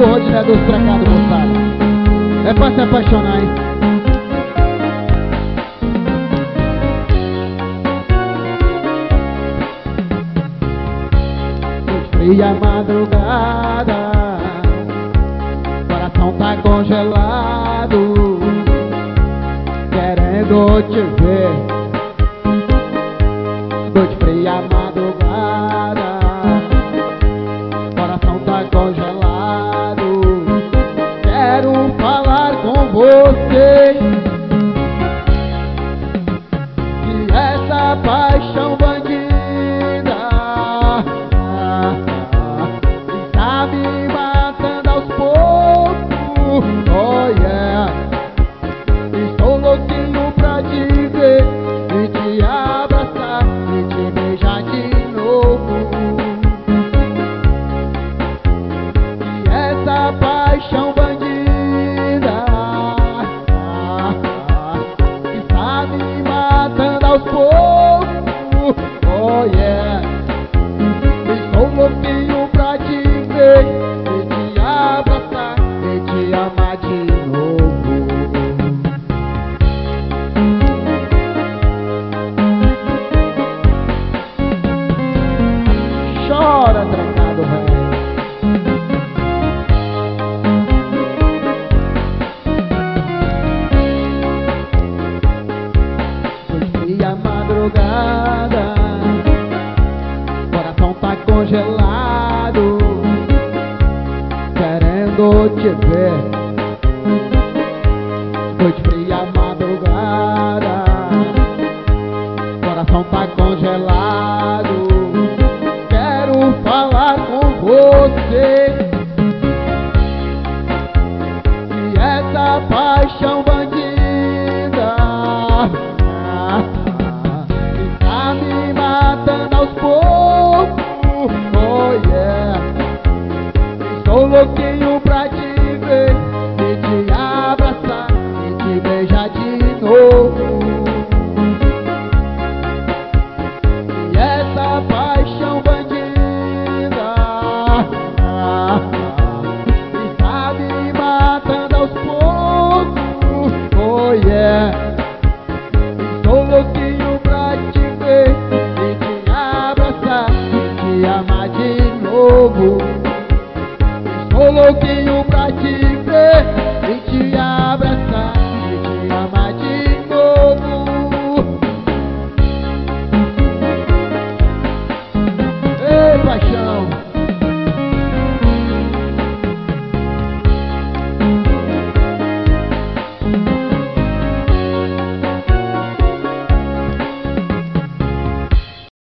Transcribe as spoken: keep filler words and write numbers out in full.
do Rodinei dos Trancados, moçada. É pra se apaixonar, hein? Fria madrugada, coração tá congelado, querendo te ver. Noite fria madrugada, coração tá congelado, quero falar com você. E essa paixão bandida tá me matando aos poucos. Oh yeah, estou louquinho pra te ver e te abraçar e te beijar de novo. E essa paixão bandida está me matando aos poucos. Oh yeah, estou louquinho pra te ver e te abraçar e te amar de novo. Chora, trancado, velho. Fria madrugada, coração tá congelado, querendo te ver. Noite fria madrugada, coração tá congelado, quero falar com você. E essa paixão bandida está me matando aos poucos. Oh yeah, estou louquinho pra te ver e te abraçar e te beijar de novo. E essa paixão bandida está me matando aos poucos. Oh yeah, estou louquinho pra te ver e te abraçar e te amar de novo. Estou louquinho